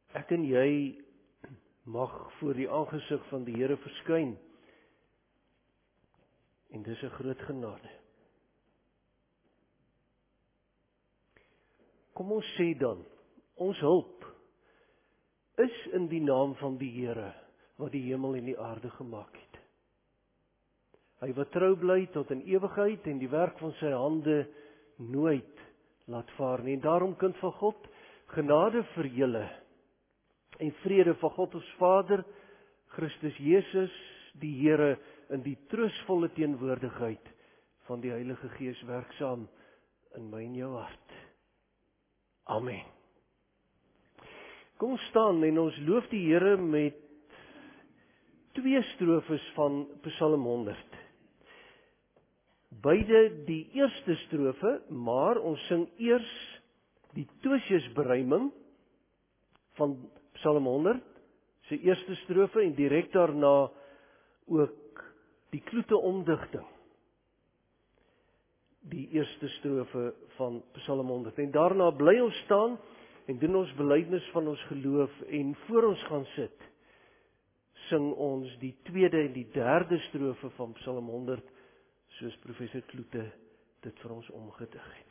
Ek en jy mag voor die aangesig van die Here verskyn. En dis 'n groot genade. Kom ons sê dan, ons hulp is in die naam van die Here wat die hemel en die aarde gemaak het. Hy wat trou bly tot in ewigheid en die werk van sy hande nooit laat vaar nie. En daarom, kind van God, genade vir julle en vrede van God ons Vader, Christus Jesus, die Here, in die troostvolle teenwoordigheid van die Heilige Gees werksaam in my en jou hart. Amen. Kom ons staan en ons loof die Here met 2 strofes van Psalm 100. Beide die eerste strofe, maar ons sing eers die Tosiusberuiming van Psalm 100, sy eerste strofe, en direk daarna ook die Kloete omdigting, die eerste strofe van Psalm 100. En daarna bly ons staan en doen ons belydenis van ons geloof, en voor ons gaan sit, sing ons die tweede en die derde strofe van Psalm 100, soos professor Kloete dit vir ons omgedig het.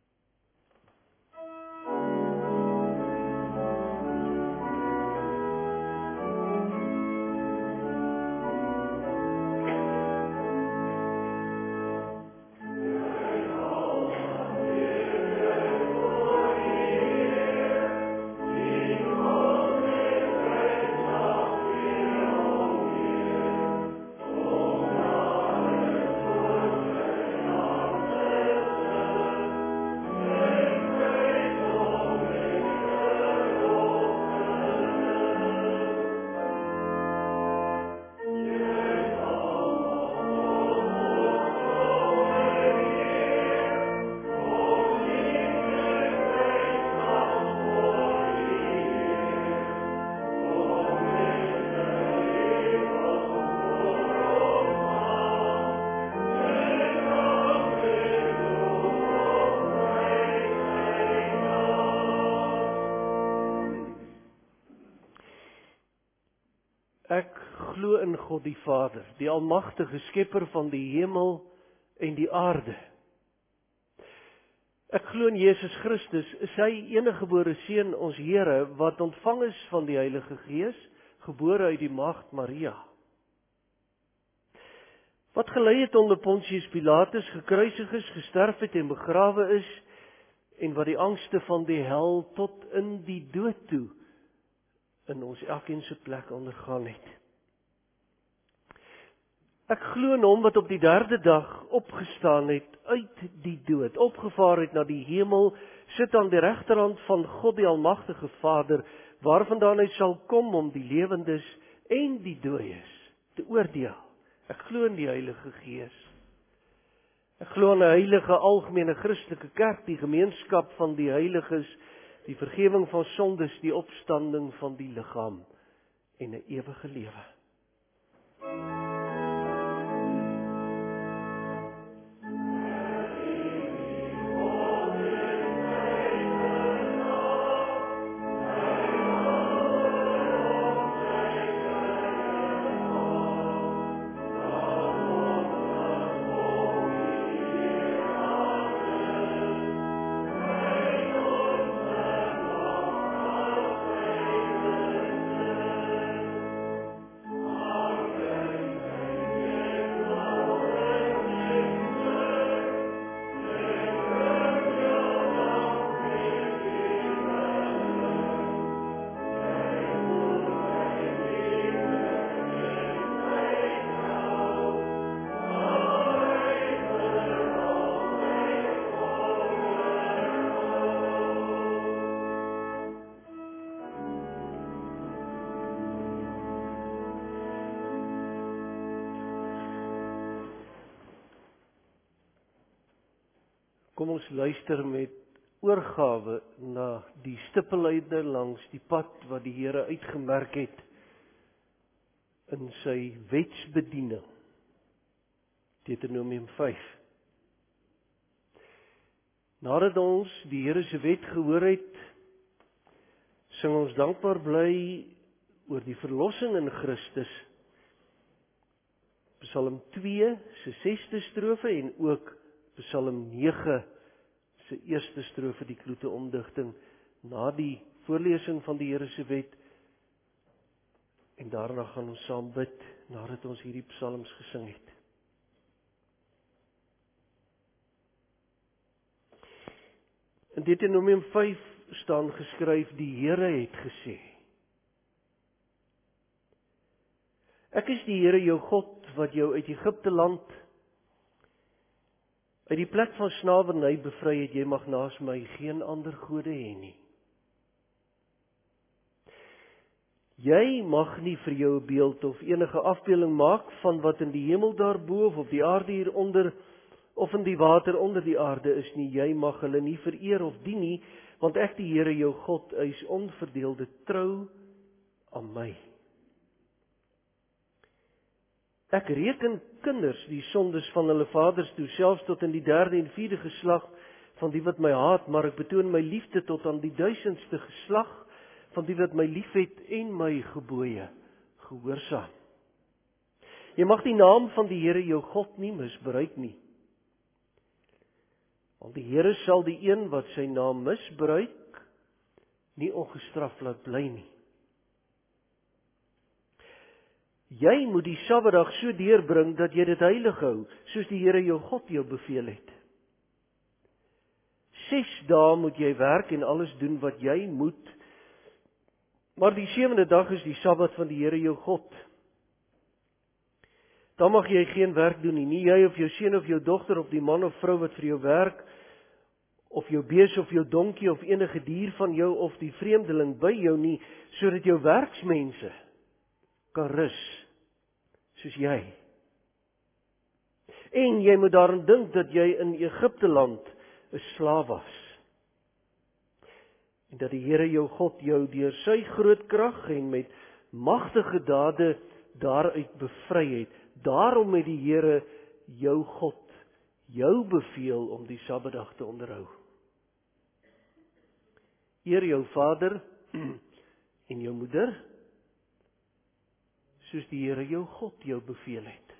Ek glo in God die Vader, die almagtige skepper van die hemel en die aarde. Ek glo in Jesus Christus, sy eniggebore Seun, ons Here, wat ontvang is van die Heilige Gees, gebore uit die maagd Maria. Wat gelei het onder Pontius Pilatus, gekruisig is, gesterf het en begrawe is, en wat die angste van die hel tot in die dood toe in ons elkeen se plek ondergaan het. Ek glo in hom wat op die 3de dag opgestaan het uit die dood, opgevaar het na die hemel, sit aan die regterhand van God die almagtige Vader, waarvandaan hy sal kom om die lewendes en die dooies te oordeel. Ek glo in die Heilige Gees. Ek glo in 'n heilige algemene Christelike kerk, die gemeenskap van die heiliges, die vergifnis van sondes, die opstanding van die liggaam en 'n ewige lewe. Kom ons luister met oorgawe na die stippellyne langs die pad wat die Here uitgemerk het in sy wetsbediening. Deuteronomium 5. Nadat ons die Here se wet gehoor het, sing ons dankbaar bly oor die verlossing in Christus. Psalm 2 se 6de strofe en ook Psalm 9 se eerste strofe, die kloete omdigting, na die voorlesing van die Here se wet. En daarna gaan ons saam bid, nadat ons hierdie psalms gesing het. In Deuteronomium 5 staan geskryf, die Here het gesê. Ek is die Here jou God, wat jou uit Egipte land, uit die plek van slawerny bevry het. Jy mag naas my geen ander gode hê nie. Jy mag nie vir jou 'n beeld of enige afbeelding maak van wat in die hemel daarbo of op die aarde hieronder of in die water onder die aarde is nie. Jy mag hulle nie vereer of dien nie, want ek die Here jou God is onverdeelde trou aan my. Ek reken kinders die sondes van hulle vaders toe, selfs tot in die 3de en 4de geslag van die wat my haat, maar ek betoon my liefde tot aan die 1000ste geslag van die wat my liefhet en my gebooie gehoorsaam. Jy mag die naam van die Here jou God nie misbruik nie. Want die Here sal die een wat sy naam misbruik nie ongestraf laat bly nie. Jy moet die Sabbatdag so deurbring dat jy dit heilig hou, soos die Here jou God jou beveel het. 6 dae moet jy werk en alles doen wat jy moet, maar die 7de dag is die Sabbat van die Here jou God. Dan mag jy geen werk doen nie jy of jou seun of jou dogter of die man of vrou wat vir jou werk, of jou bees of jou donkie of enige dier van jou of die vreemdeling by jou nie, sodat jou werksmense kan rus, soos jy. En jy moet daaraan dink dat jy in Egipte land 'n slaaf was. En dat die Here jou God jou deur sy groot krag en met magtige dade daaruit bevry het. Daarom het die Here jou God jou beveel om die Sabbatdag te onderhou. Eer jou vader en jou moeder, soos die Here jou God jou beveel het.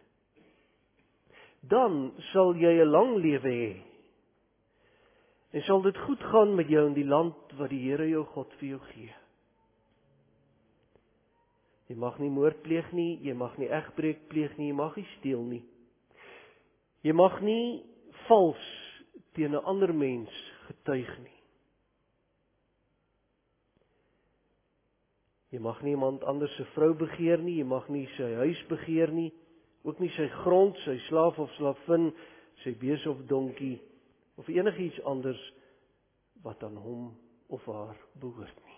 Dan sal jy 'n lang lewe hê. En sal dit goed gaan met jou in die land wat die Here jou God vir jou gee. Jy mag nie moord pleeg nie, jy mag nie egbreek pleeg nie, jy mag nie steel nie. Jy mag nie vals teen 'n ander mens getuig nie. Jy mag nie iemand anders se vrou begeer nie, jy mag nie sy huis begeer nie, ook nie sy grond, sy slaaf of slavin, sy bees of donkie, of enigiets anders wat aan hom of haar behoort nie.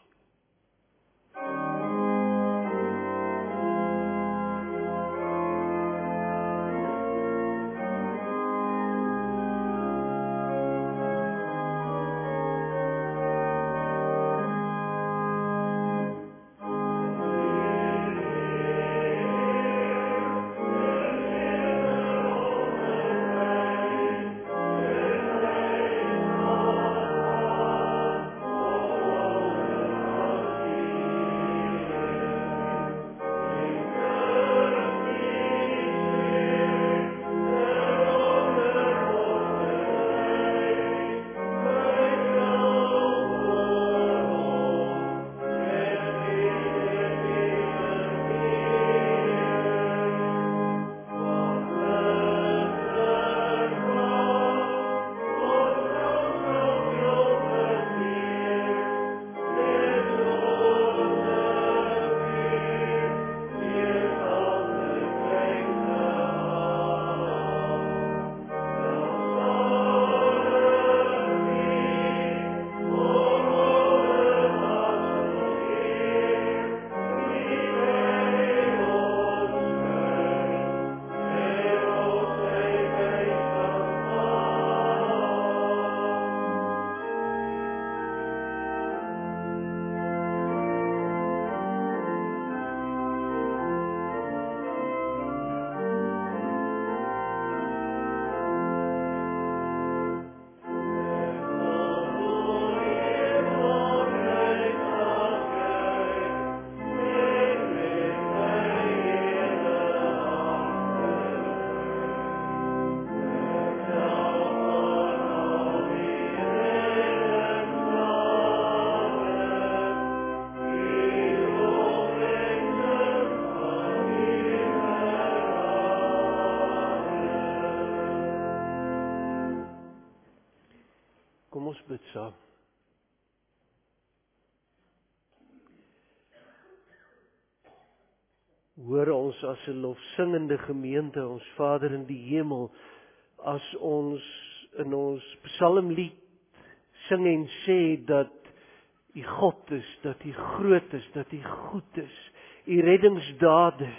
Hoor ons as 'n lofsingende gemeente, ons Vader in die hemel, as ons in ons psalmlied sing en sê dat U God is, dat U groot is, dat U goed is, U reddingsdade.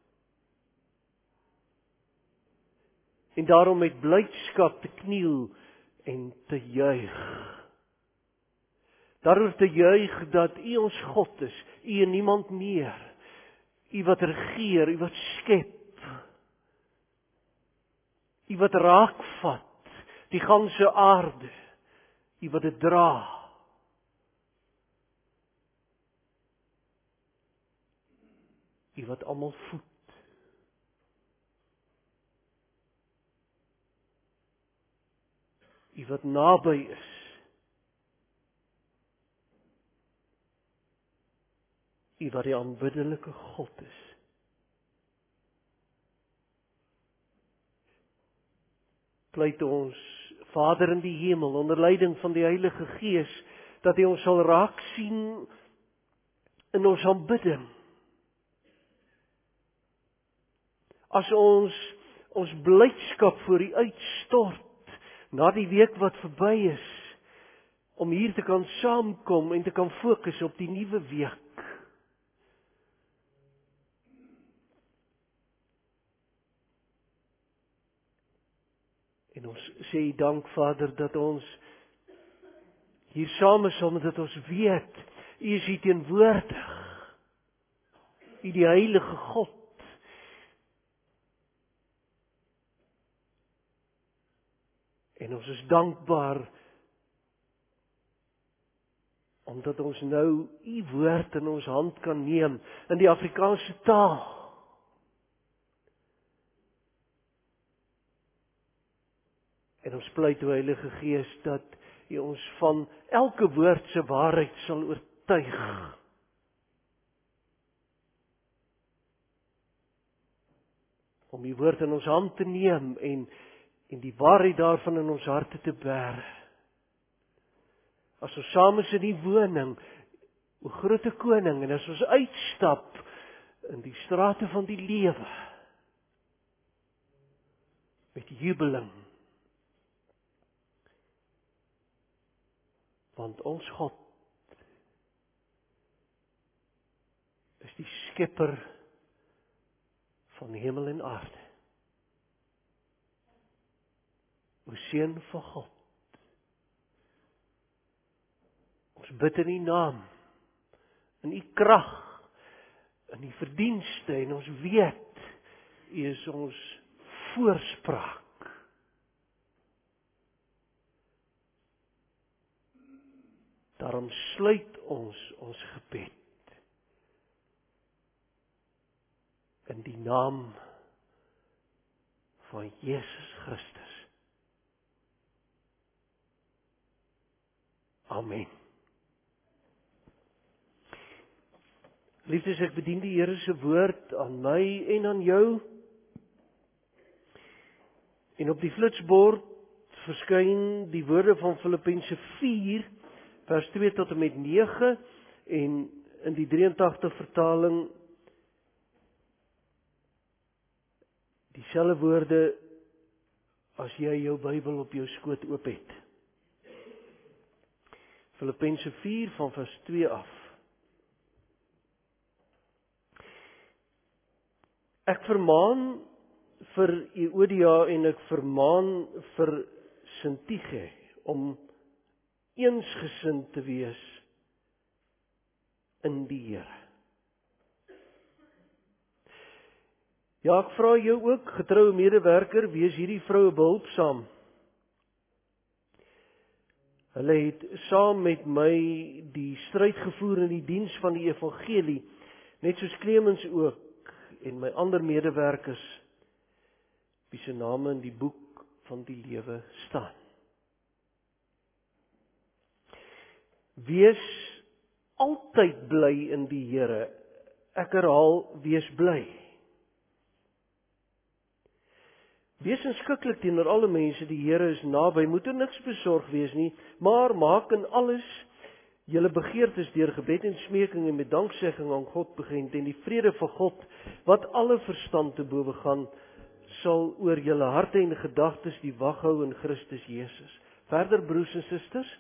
En daarom met blydskap te kniel en te juig. Daaroor te juig dat U ons God is, U en niemand meer. U wat regeer, U wat skep. U wat raakvat die ganse aarde. U wat dit dra. U wat almal voed. U wat naby is. U wat die aanbiddelike God is. Pleit ons, Vader in die hemel, onder leiding van die Heilige Gees, dat hy ons sal raak sien in ons aanbidding. As ons blydskap voor U uitstort, na die week wat verby is, om hier te kan saamkom en te kan fokus op die nuwe week. En ons sê dank, Vader, dat ons hier saam is, omdat ons weet, U is hier teenwoordig. U die heilige God. En ons is dankbaar, omdat ons nou U woord in ons hand kan neem, in die Afrikaanse taal. En ons pleit, o Heilige Gees, dat U ons van elke woord se waarheid sal oortuig. Om U woord in ons hand te neem en die waarheid daarvan in ons harte te bære. As ons saam is in die woning, o grote koning, en as ons uitstap in die strate van die lewe, met jubeling, want ons God is die skepper van hemel en aarde. O Seun van God, ons bid in U naam, in U krag, in U verdienste, en ons weet, U is ons voorspraak. Daarom sluit ons gebed in die naam van Jesus Christus. Amen. Liefdes, ek bedien die Here se woord aan my en aan jou. En op die flitsbord verskyn die woorde van Filippense 4, vers 2 tot en met 9, en in die 83 vertaling dieselfde woorde as jy jou Bybel op jou skoot oop het. Filippense 4 van vers 2 af. Ek vermaan vir Euodia en ek vermaan vir Sintige om eensgesind te wees in die Here. Ja, ek vra jou ook, getroue medewerker, wees hierdie vroue behulpsaam. Hulle het saam met my die stryd gevoer in die diens van die evangelie, net soos Clemens ook, en my ander medewerkers, wie se name in die boek van die lewe staan. Wees altyd bly in die Here. Ek herhaal, wees bly. Wees inskikkelik teenoor alle mense, die Here is naby, moet er niks besorg wees nie, maar maak in alles julle begeertes deur gebed en smeking en met danksegging aan God begend, en die vrede van God, wat alle verstand te bowe gaan, sal oor julle harte en gedagtes die wag hou in Christus Jesus. Verder, broers en susters,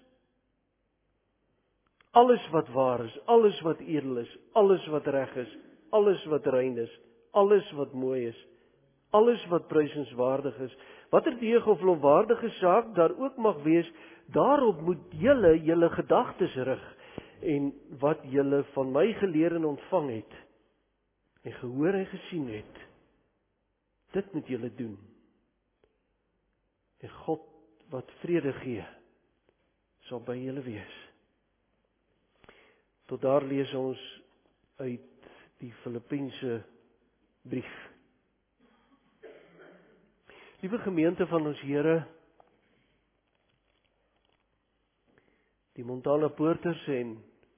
alles wat waar is, alles wat edel is, alles wat reg is, alles wat rein is, alles wat mooi is, alles wat prysenswaardig is, watter deeg of lofwaardige saak daar ook mag wees, daarop moet julle gedagtes rig, en wat julle van my geleer en ontvang het, en gehoor en gesien het, dit moet julle doen. En God wat vrede gee, sal by julle wees. Tot daar lees ons uit die Filippense brief. Liewe gemeente van ons Here, die Montana Poorters en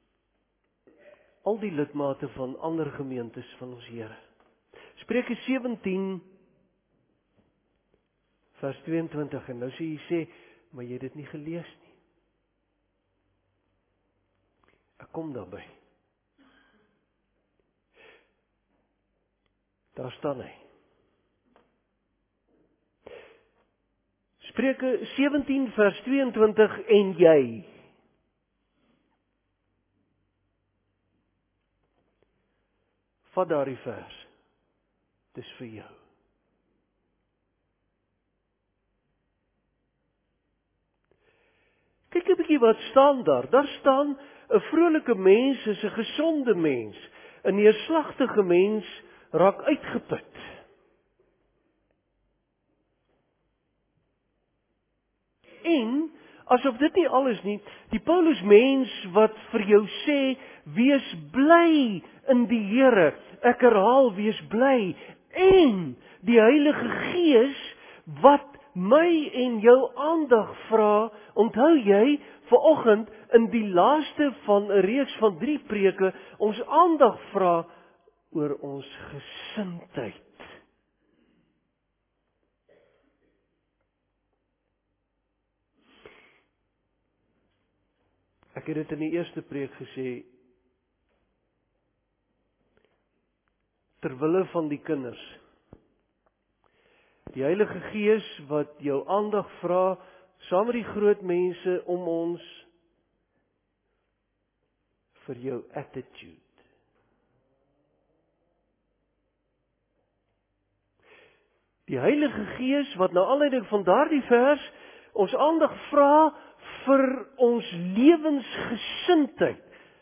al die lidmate van ander gemeentes van ons Here. Spreuke 17 vers 22, en nou sê jy, maar jy het dit nie gelees nie. Ek kom daarby. Daar staan hy. Spreuke 17 vers 22, en jy. Vat daardie vers. Dis vir jou. Kyk 'n bietjie wat staan daar. Daar staan, 'n vrolike mens is 'n gesonde mens. 'n neerslagtige mens raak uitgeput. En, asof dit nie alles nie, die Paulus mens wat vir jou sê, wees bly in die Here. Ek herhaal, wees bly. En die Heilige Gees wat my en jou aandag vra, onthou jy, vanoggend in die laaste van 'n reeks van 3 preke, ons aandag vra oor ons gesindheid. Ek het dit in die eerste preek gesê, terwille van die kinders. Die Heilige Gees wat jou aandag vra, saam met die groot mense om ons, vir jou attitude. Die Heilige Gees wat na aanleiding van daardie vers ons aandag vra vir ons lewensgesindheid.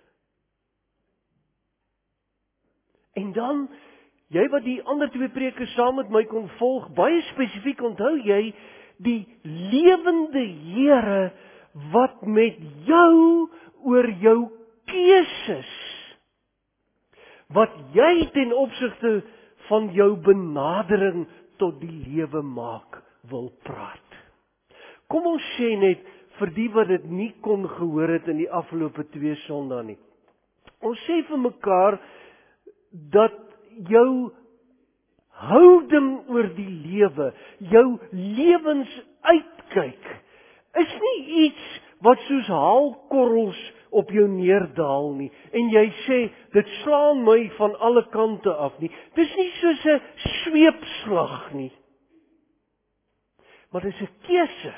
En dan, jy wat die ander 2 preke saam met my kon volg, baie spesifiek onthou jy, die lewende Here wat met jou oor jou keuses, wat jy ten opsigte van jou benadering tot die lewe maak, wil praat. Kom ons sê net, vir die wat dit nie kon gehoor het in die afgelope 2 Sondae nie. Ons sê vir mekaar, dat jou houding oor die lewe, jou lewensuitkyk, is nie iets wat soos haalkorrels op jou neerdaal nie, en jy sê, dit slaan my van alle kante af nie. Dis nie soos 'n sweepslag nie, maar dis 'n keuse.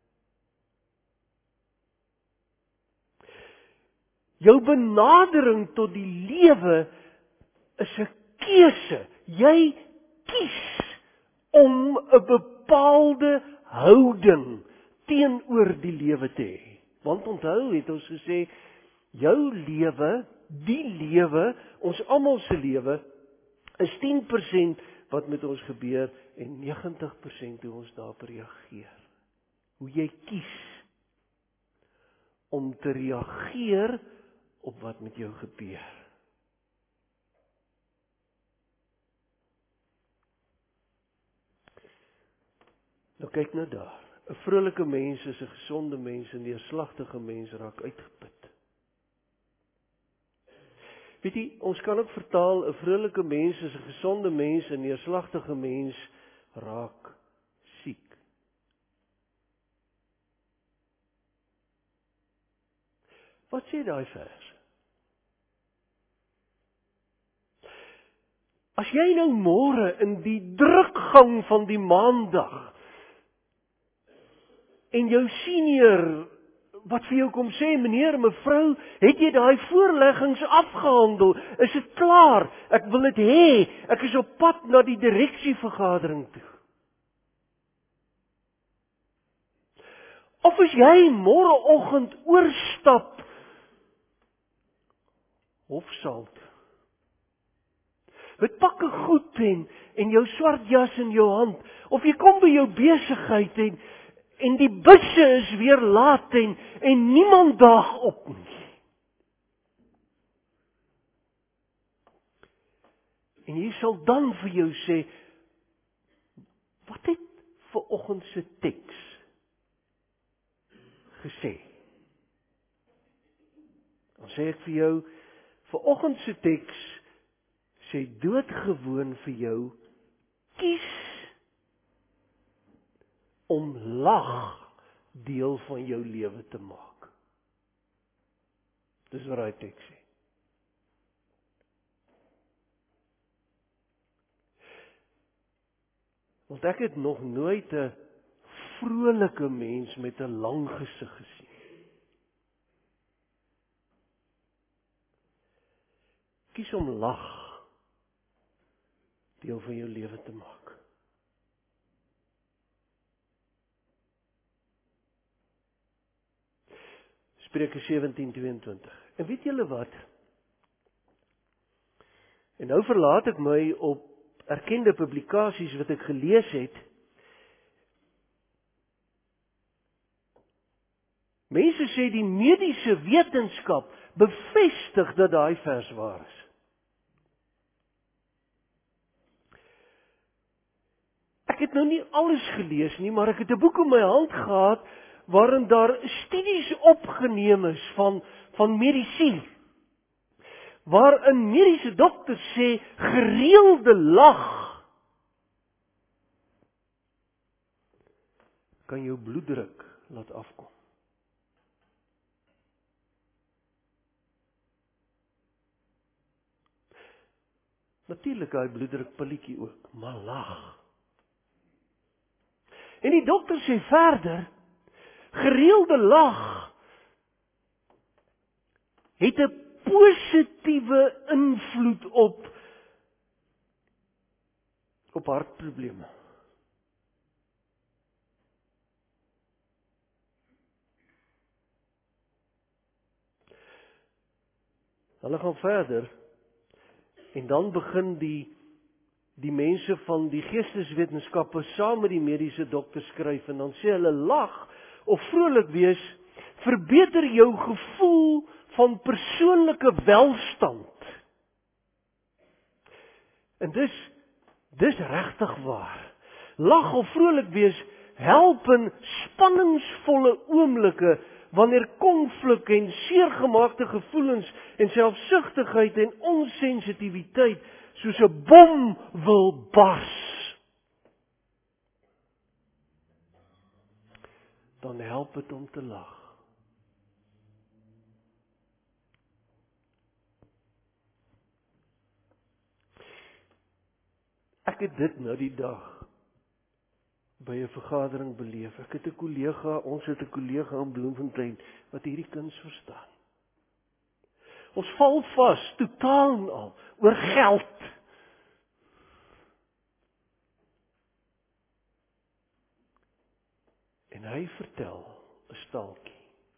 Jou benadering tot die lewe is 'n keuse. Jy kies om 'n bepaalde houding teenoor die lewe te hê. Want onthou, het ons gesê, jou lewe, die lewe, ons almal se lewe, is 10% wat met ons gebeur en 90% hoe ons daarop reageer. Hoe jy kies om te reageer op wat met jou gebeur. Nou kyk nou daar. 'n vrolike mens is 'n gesonde mens, 'n neerslagtige mens raak uitgeput. Weet jy, ons kan ook vertaal, 'n vrolike mens is 'n gesonde mens, 'n neerslagtige mens raak siek. Wat sê daai vers? As jy nou môre in die drukgang van die maandag en jou senior wat vir jou kom sê, meneer, mevrou, het jy daai voorleggings afgehandel? Is dit klaar? Ek wil dit hê. Ek is op pad na die direksievergadering toe. Of as jy môreoggend oorstap hofsaal toe, met pakke goed en jou swart jas in jou hand, of jy kom by jou besigheid en die busse is weer laat en niemand daag op nie. En jy sal dan vir jou sê, wat het vanoggend se teks gesê? Dan sê ek vir jou, vanoggend se teks sê doodgewoon vir jou, kies om lag deel van jou lewe te maak. Dis wat daai teks sê. Want ek het nog nooit 'n vrolike mens met 'n lang gesig gesien. Kies om lag deel van jou lewe te maak. Spreuke 17:22. En weet julle wat? En nou verlaat ek my op erkende publikasies wat ek gelees het. Mense sê die mediese wetenskap bevestig dat daai vers waar is. Ek het nou nie alles gelees nie, maar ek het 'n boek in my hand gehad waarin daar studies opgeneem is van medisy. Waarin mediese dokters sê gereelde lag kan jou bloeddruk laat afkom. Natuurlik daai bloeddrukpilletjie ook, maar lag. En die dokter sê verder, gereelde lag het 'n positiewe invloed op hartprobleme. Hulle gaan verder en dan begin die mense van die geesteswetenskappe saam met die mediese dokter skryf en dan sê hulle lag of vrolik wees verbeter jou gevoel van persoonlike welstand. En dis regtig waar. Lag of vrolik wees help in spanningsvolle oomblikke wanneer konflik en seergemaakte gevoelens en selfsugtigheid en onsensitiwiteit soos 'n bom wil bars. Dan help dit om te lag. Ek het dit nou die dag by 'n vergadering beleef. Ek het 'n kollega, ons het 'n kollega in Bloemfontein wat hierdie kuns verstaan. Ons val vas totaal en al oor geld. En hy vertel 'n staaltjie.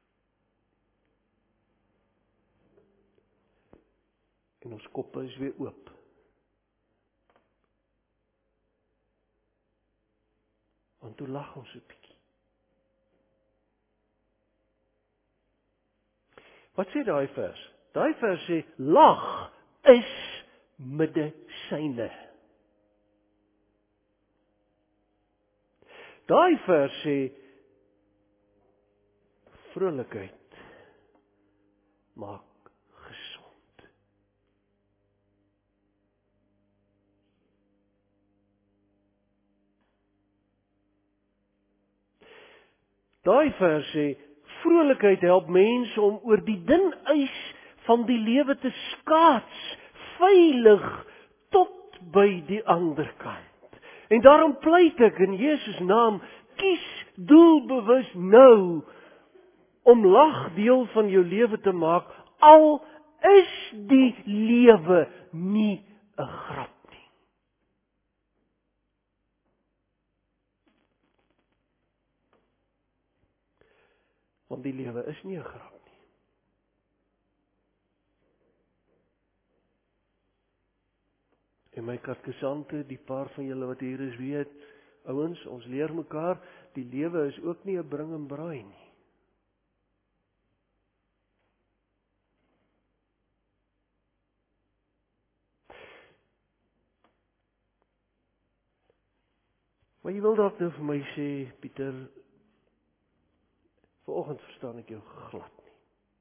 En ons koppe is weer oop. Want toe lag ons 'n bietjie. Wat sê daai vers? Daai vers sê lag is medisyne. Daai vers sê vrolikheid maak gesond. Daai vers sê Vrolikheid help mense om oor die dun ys van die lewe te skaats, veilig tot by die ander kant. En daarom pleit ek in Jesus naam, kies doelbewus nou om lag deel van jou lewe te maak, al is die lewe nie 'n grap nie. Want die lewe is nie 'n grap nie. En my katkesante, die paar van julle wat hier is weet, ouens, ons leer mekaar, die lewe is ook nie 'n bring en braai nie. Maar jy wil dalk nou vir my sê, Pieter, vanoggend verstaan ek jou glad nie.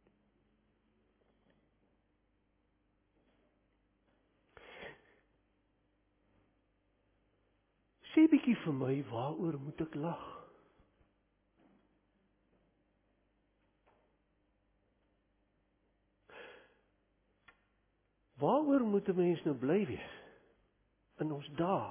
Sê bietjie vir my, waaroor moet ek lag? Waaroor moet 'n mens nou bly wees in ons dae?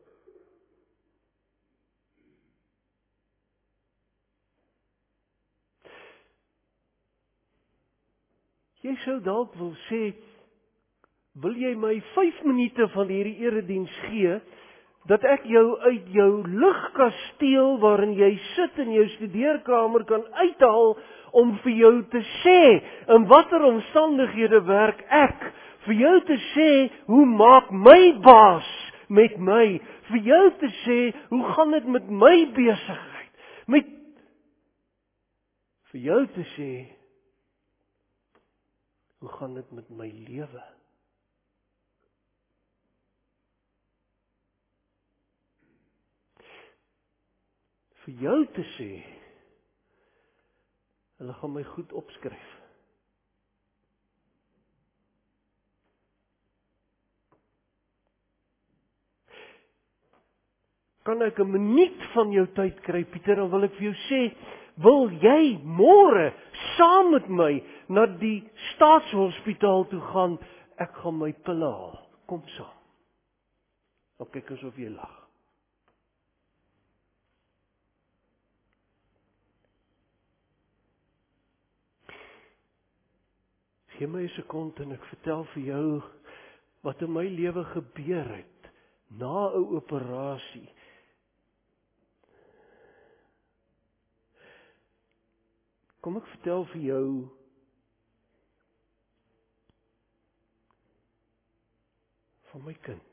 Jy sou dalk wil sê, wil jy my 5 minute van hierdie erediens gee, dat ek jou uit jou lugkasteel waarin jy sit in jou studeerkamer kan uithaal om vir jou te sê, in watter omstandighede werk ek, vir jou te sê, hoe maak my baas met my, vir jou te sê, hoe gaan dit met my besigheid, vir jou te sê, hoe gaan dit met my lewe? Vir jou te sê, hulle gaan my goed opskryf. Kan ek 'n minuut van jou tyd kry, Pieter, dan wil ek vir jou sê, wil jy môre saam met my na die staatshospitaal toe gaan? Ek gaan my pille haal. Kom saam. Nou kyk asof jy lag. Gee my 'n sekonde en ek vertel vir jou wat in my lewe gebeur het na 'n operasie. Kom ek vertel vir jou van my kind.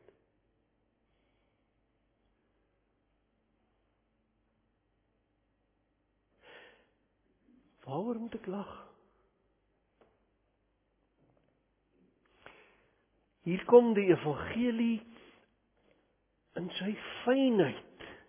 Waaroor moet ek lag? Hier kom die evangelie in sy fynheid.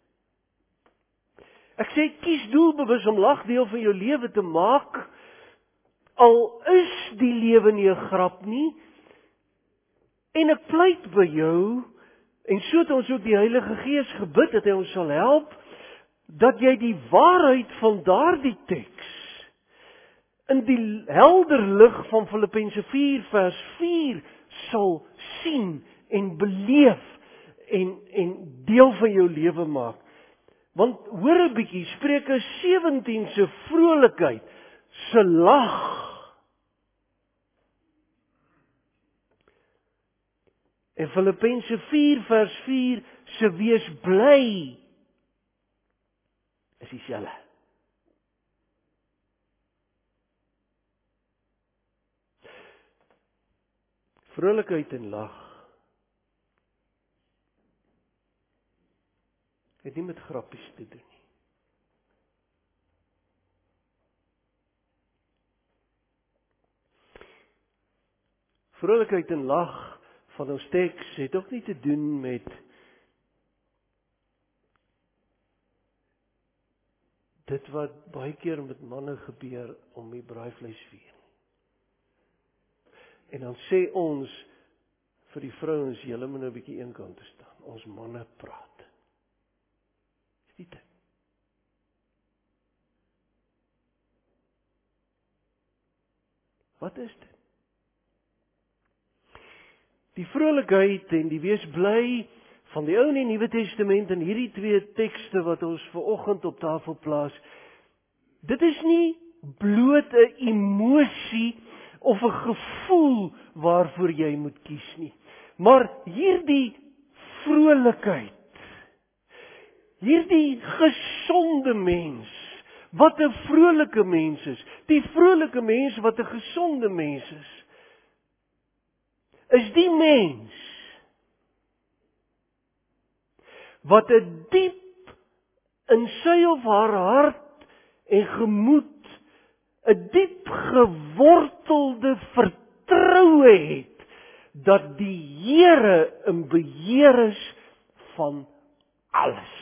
Ek sê, kies doelbewus om lagdeel van jou lewe te maak, al is die lewe nie 'n grap nie, en ek pleit by jou, en so het ons ook die Heilige Gees gebid, dat hy ons sal help, dat jy die waarheid van daardie teks, in die helder lig van Filippense 4 vers 4, sal sien en beleef en deel van jou lewe maak. Want hoor 'n bietjie, Spreuke 17 se vrolikheid, se lag. En Filippense 4 vers 4 se wees bly is dieselfde. Vrolikheid en lag het nie met grappies te doen nie. Vrolikheid en lag van ons teks het ook nie te doen met dit wat baie keer met manne gebeur om die braaivleisvuur. En dan sê ons vir die vrouens, julle moet nou 'n bietjie eenkant te staan. Ons manne praat. Dis nie dit. Wat is dit? Die vrolikheid en die wees bly van die Ou en die Nuwe Testament en hierdie twee tekste wat ons vanoggend op tafel plaas, dit is nie bloot 'n emosie of 'n gevoel waarvoor jy moet kies nie. Maar hierdie vrolikheid, hierdie gesonde mens, wat 'n vrolike mens is, die vrolike mens wat 'n gesonde mens is die mens wat 'n diep in sy of haar hart en gemoed 'n diep gewortelde vertroue het dat die Here in beheer is van alles.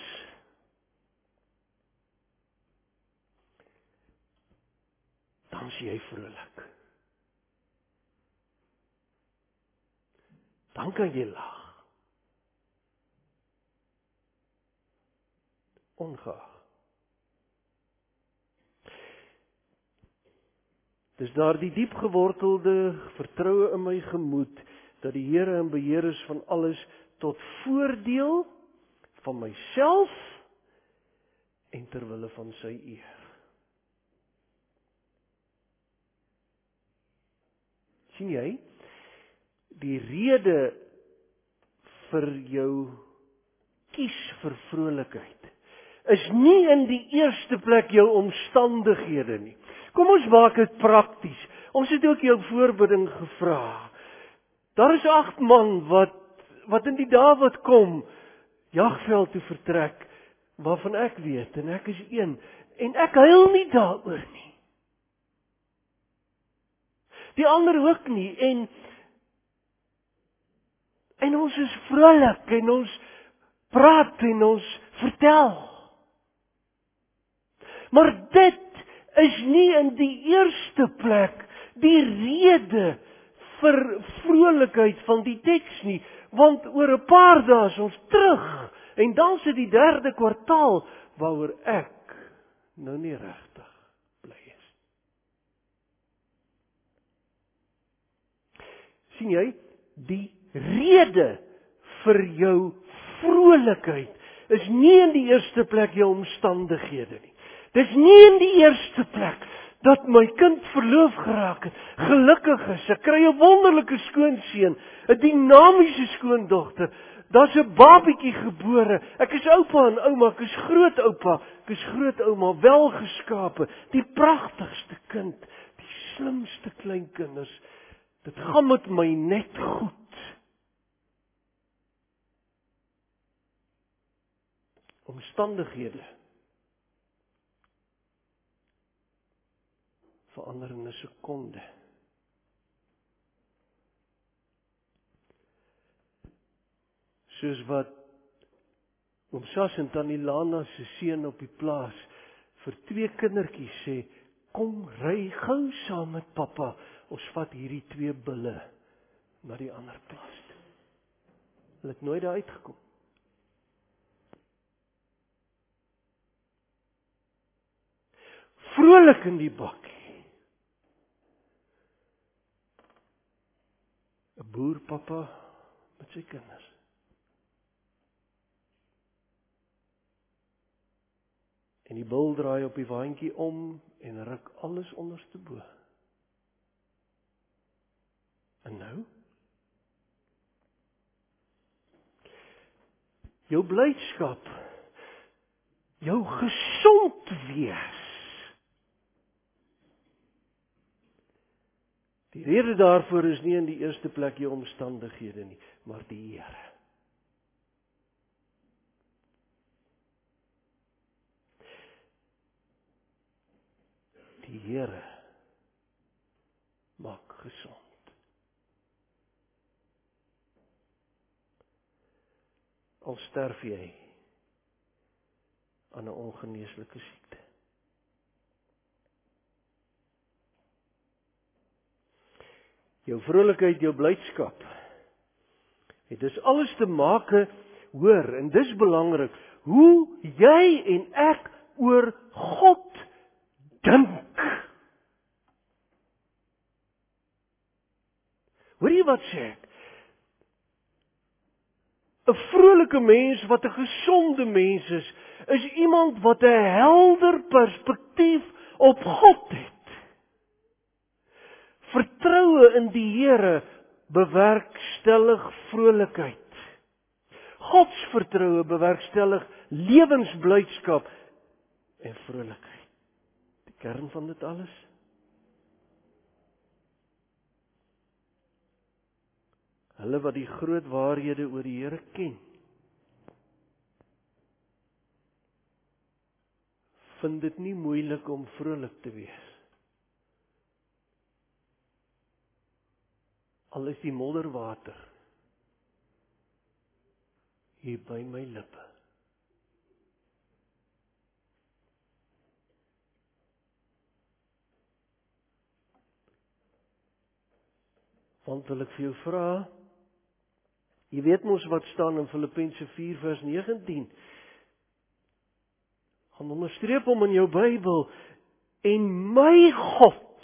Dan is jy vrolik. Dan kan jy lag. Ongeag. Dis daardie diep gewortelde vertroue in my gemoed dat die Here in beheer is van alles tot voordeel van myself en ter wille van sy eer. Sien jy? Die rede vir jou kies vir vrolikheid is nie in die eerste plek jou omstandighede nie. Kom ons maak dit prakties. Ons het ook jou voorbidding gevra. Daar is 8 man wat in die dae wat kom jagveld toe vertrek, waarvan ek weet en ek is een en ek huil nie daaroor nie. Die ander ook nie en ons is vrolik en ons praat en ons vertel. Maar dit is nie in die eerste plek die rede vir vrolikheid van die teks nie, want oor 'n paar dae is ons terug en dan is dit die 3de kwartaal waaroor ek nou nie regtig bly is. Sien jy, die rede vir jou vrolikheid is nie in die eerste plek jou omstandighede nie. Dis nie in die eerste plek dat my kind verloof geraak het, gelukkig is, ek kry 'n wonderlike skoonseun, 'n dinamiese skoondogter, daar's 'n babietjie gebore, ek is oupa en ouma, ek is grootoupa, ek is grootouma, welgeskape, die pragtigste kind, die slimste kleinkinders, dit gaan met my net goed. Omstandighede verander in 'n sekonde. Soos wat oom Sas en tannie Lana se seun op die plaas vir 2 kindertjies sê, kom ry gou saam met pappa, ons vat hierdie 2 bulle na die ander plaas toe. Hulle het nooit daar uitgekom. Vrolik in die bakkie. 'n Boerpappa met sy kinders. En die bul draai op die waantjie om en ruk alles onderste bo. En nou? Jou blydskap, jou gesond wees. Die rede daarvoor is nie in die eerste plek jou omstandighede nie, maar die Here. Die Here maak gesond. Al sterf jy aan 'n ongeneeslike siekte. Jou vrolikheid, jou blydskap. Dit is alles te maak, hoor, en dis belangrik, hoe jy en ek oor God dink. Hoor jy wat sê ek? 'n vrolike mens wat 'n gesonde mens is iemand wat 'n helder perspektief op God het. Vertroue in die Here bewerkstellig vrolikheid. Godsvertroue bewerkstellig lewensblydskap en vrolikheid. Die kern van dit alles. Hulle wat die groot waarhede oor die Here ken, vind dit nie moeilik om vrolik te wees. Al is die modderwater hier by my lippe. Want wil ek vir jou vra, jy weet mos wat staan in Filippense 4 vers 19. Gaan onderstreep hom in jou Bybel. En my God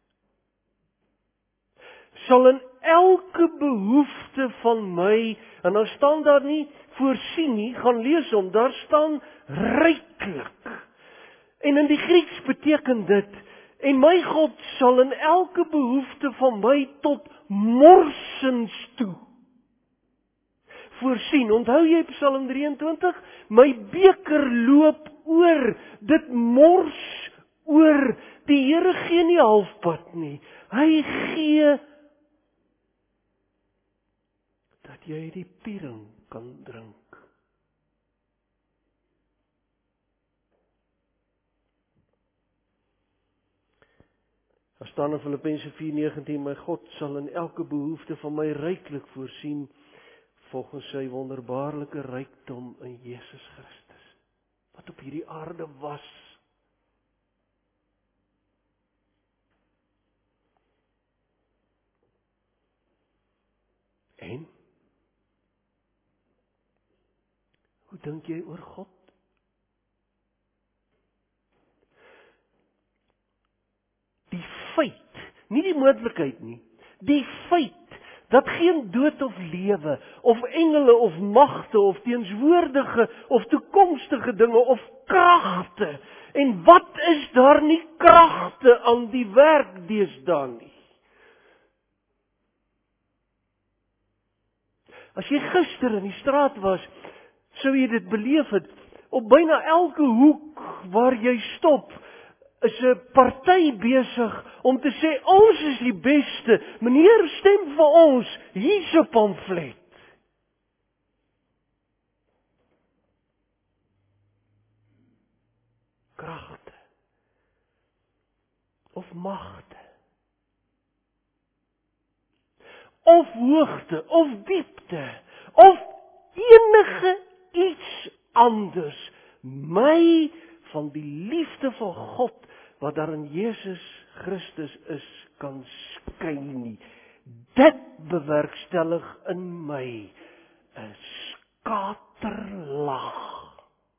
sal in elke behoefte van my, en dan staan daar nie voorsien nie, gaan lees hom, daar staan ryklik. En in die Grieks beteken dit, en my God sal in elke behoefte van my tot morsens toe voorsien. Onthou jy Psalm 23? My beker loop oor, dit mors oor. Die Here gee nie halfpad nie. Hy gee dat jy die piering kan drink. Daar staan in Filippense 4:19, my God sal in elke behoefte van my ryklik voorsien, volgens sy wonderbaarlike rykdom in Jesus Christus, wat op hierdie aarde was. En? Hoe dink jy oor God? Die feit, nie die moontlikheid nie, die feit, dat geen dood of lewe, of engele of magte, of teenswoordige, of toekomstige dinge, of kragte, en wat is daar nie kragte aan die werk deesdae nie? As jy gister in die straat was, sou jy dit beleef het, op byna elke hoek waar jy stop, is 'n party besig om te sê, ons is die beste, meneer stem vir ons, hier's 'n pamflet. Kragte, of magte, of hoogte, of diepte, of enige iets anders, my van die liefde van God, wat daar in Jesus Christus is, kan skei nie. Dit bewerkstellig in my 'n skaterlag.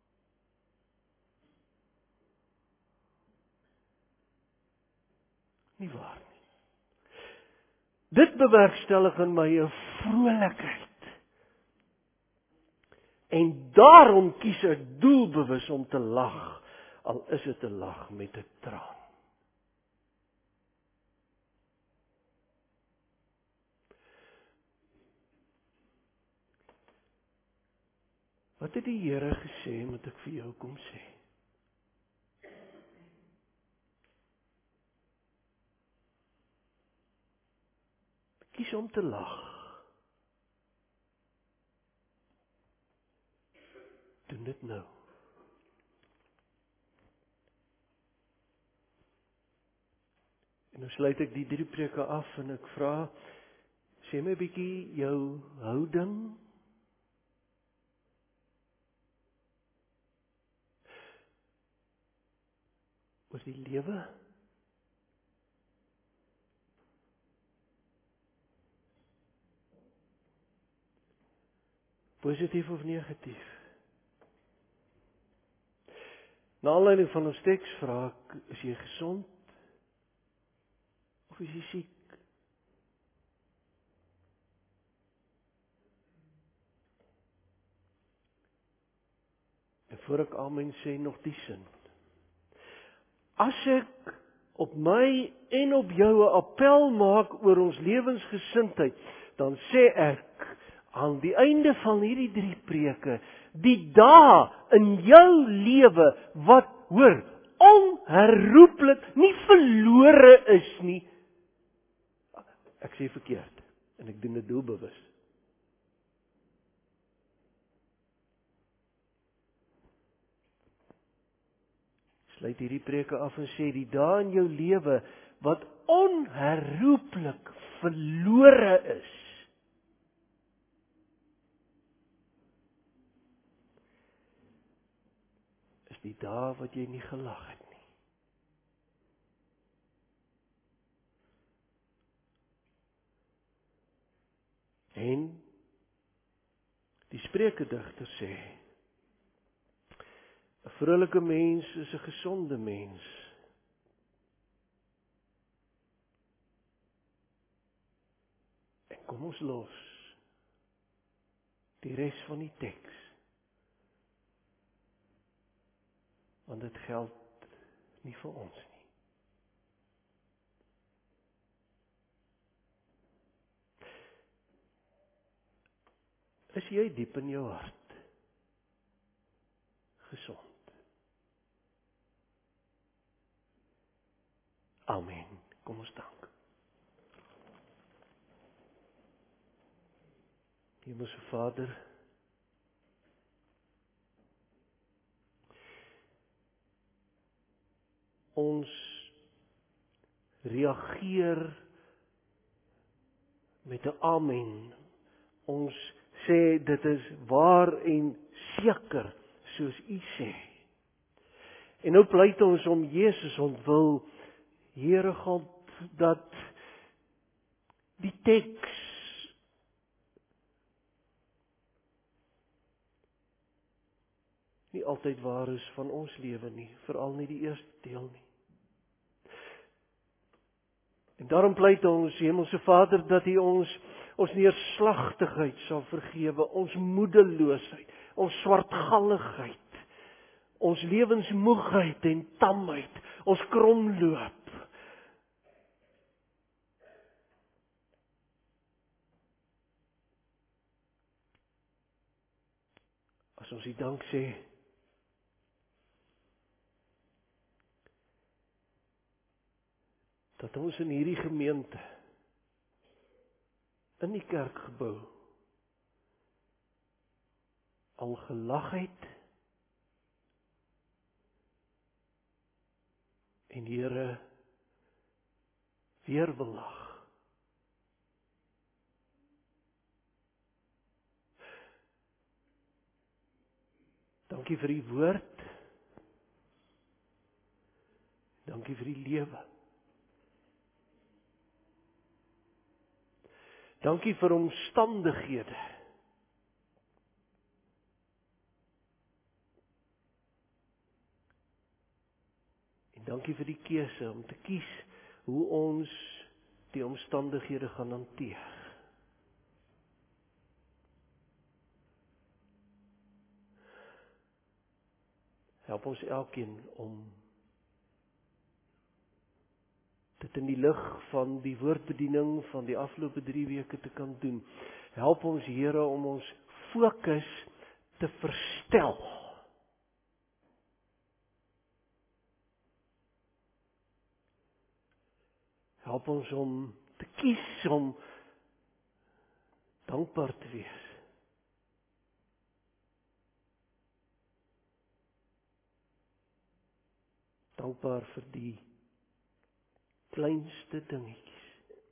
Nie waar nie. Dit bewerkstellig in my 'n vrolikheid. En daarom kies ek doelbewus om te lag, al is dit 'n lag met 'n traan. Wat het die Here gesê, moet ek vir jou kom sê? Kies om te lag. Doen dit nou. En nou sluit ek die 3 preke af en ek vra, sê my 'n bietjie jou houding. Oor die lewe. Positief of negatief? Na aanleiding van ons teks vra ek, is jy gesond? Of is jy siek? voor ek amen sê, nog die sin. As ek op my en op jou 'n appel maak oor ons lewensgesindheid, dan sê ek aan die einde van hierdie 3 preke, die dae in jou lewe wat, hoor, onherroepelik nie verlore is nie. Ek sê verkeerd, en ek doen dit doelbewus. Sluit hierdie preke af en sê, die dae in jou lewe wat onherroepelik verlore is die dae wat jy nie gelag het nie. En die Spreukedigter sê, 'n vrolike mens is 'n gesonde mens. En kom ons los die res van die teks, want dit geld nie vir ons nie. Is jy diep in jou hart gesond? Amen. Kom ons dank. Hemelse Vader, ons reageer met 'n amen. Ons sê dit is waar en seker, soos U sê. En nou pleit ons om Jesus ontwil, Here God, dat die teks nie altyd waar is van ons lewe nie, veral nie die eerste deel nie. En daarom pleit ons, Hemelse Vader, dat U ons neerslagtigheid sal vergewe, ons moedeloosheid, ons swartgalligheid, ons lewensmoegheid en tamheid, ons kromloop. As ons U dank sê, dat ons in hierdie gemeente, in die kerkgebou, al gelag het, en Here, weer wil lag. Dankie vir die woord, dankie vir die lewe. Dankie vir omstandighede. En dankie vir die keuse om te kies hoe ons die omstandighede gaan hanteer. Help ons elkeen om dit in die lig van die woordbediening van die afgelope 3 weke te kan doen. Help ons, Here, om ons fokus te verstel. Help ons om te kies om dankbaar te wees. Dankbaar vir die kleinste dingetjies.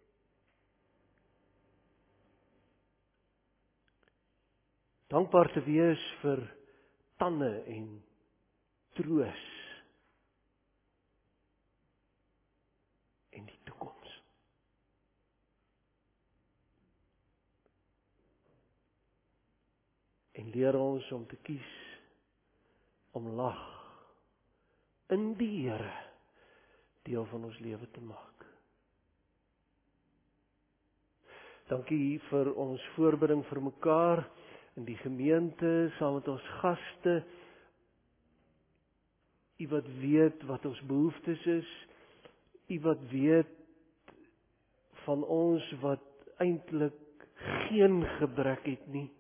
Dankbaar te wees vir tande en troos en die toekoms. En leer ons om te kies om lag in die Here deel van ons lewe te maak. Dankie vir ons voorbereiding vir mekaar in die gemeente, saam met ons gaste, U wat weet wat ons behoeftes is, U wat weet van ons wat eintlik geen gebrek het nie.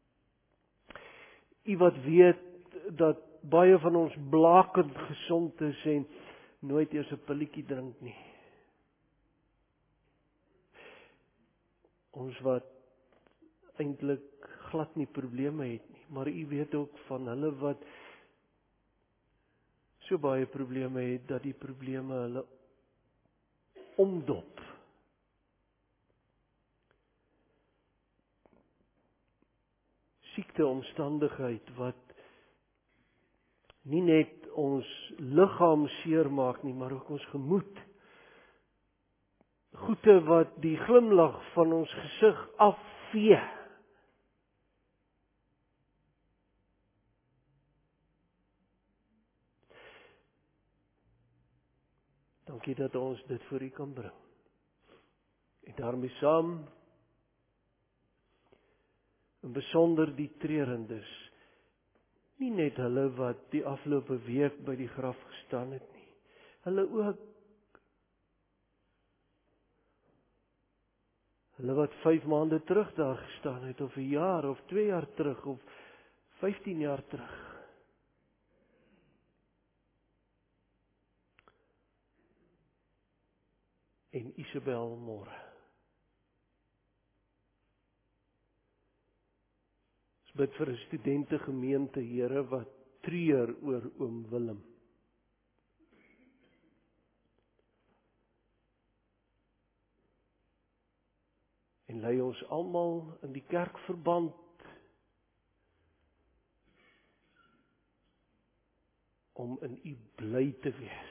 U wat weet dat baie van ons blakend gesond is en nooit eers 'n pilletjie drink nie. Ons wat eintlik glad nie probleme het nie, maar U weet ook van hulle wat so baie probleme het dat die probleme hulle omdop. Siekteomstandigheid wat nie net ons liggaam seermaak nie, maar ook ons gemoed. Goeie wat die glimlag van ons gesig afvee. Dankie dat ons dit voor U kan bring. En daarmee saam, in besonder die treurendes, nie net hulle wat die afgelope week by die graf gestaan het nie, hulle ook, hulle wat 5 maande terug daar gestaan het, of 1 jaar, of 2 jaar terug, of 15 jaar terug. En Isabel môre. Ons bid vir 'n studentegemeente, Here, wat treur oor oom Willem. En lei ons almal in die kerkverband om in U bly te wees.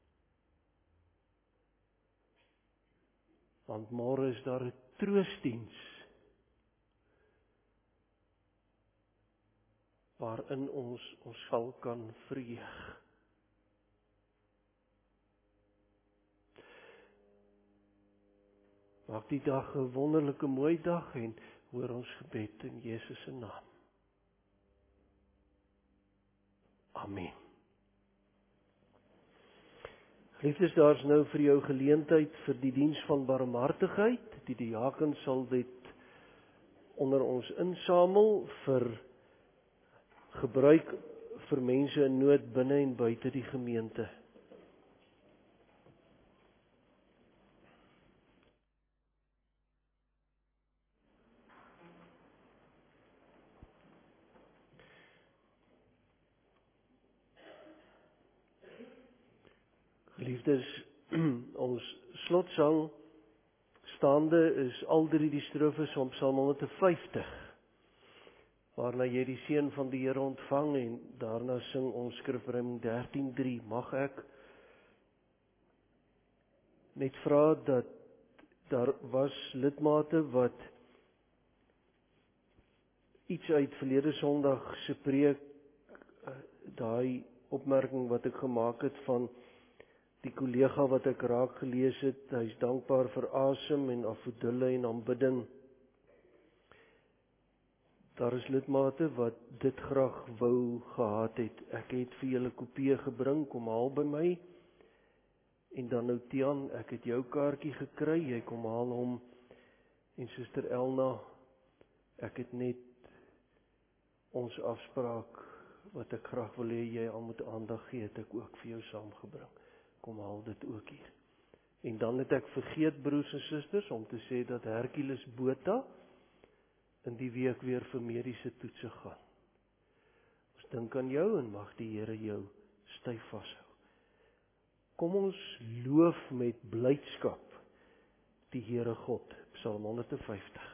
Want môre is daar 'n troostdiens waarin ons sal kan verheug. Maak die dag 'n wonderlike mooi dag en hoor ons gebed in Jesus se naam. Amen. Geliefdes, daar's nou vir jou geleentheid vir die diens van barmhartigheid. Die diaken sal dit onder ons insamel vir gebruik vir mense in nood binne en buite die gemeente. Geliefdes, ons slotsang staande is al 3 die strofes van Psalm 150, waarna jy die seën van die Here ontvang en daarna sing ons skrifruiming 13:3. Mag ek net vra dat daar was lidmate wat iets uit verlede Sondag se preek, daai opmerking wat ek gemaak het van die kollega wat ek raak gelees het, hy is dankbaar vir asem en afvoedille en aanbidding. Daar is lidmate wat dit graag wou gehad het. Ek het vir julle kopieë gebring, kom haal by my. En dan nou Tian, ek het jou kaartjie gekry, jy kom haal hom. En Suster Elna, ek het net ons afspraak wat ek graag wil hê jy al moet aandag gee, het ek ook vir jou saamgebring. Kom haal dit ook hier. En dan het ek vergeet, broers en susters, om te sê dat Hercules Botha in die week weer vir mediese toetse gaan. Ons dink aan jou en mag die Here jou styf vashou. Kom ons loof met blydskap die Here God. Psalm 150.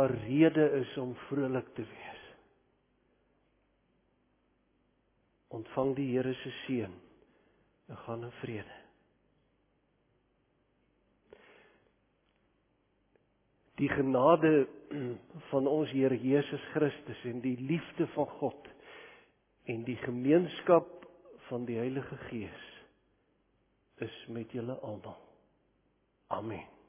daar rede is om vrolik te wees. Ontvang die Here se seën en gaan in vrede. Die genade van ons Here Jesus Christus en die liefde van God en die gemeenskap van die Heilige Gees is met julle almal. Amen.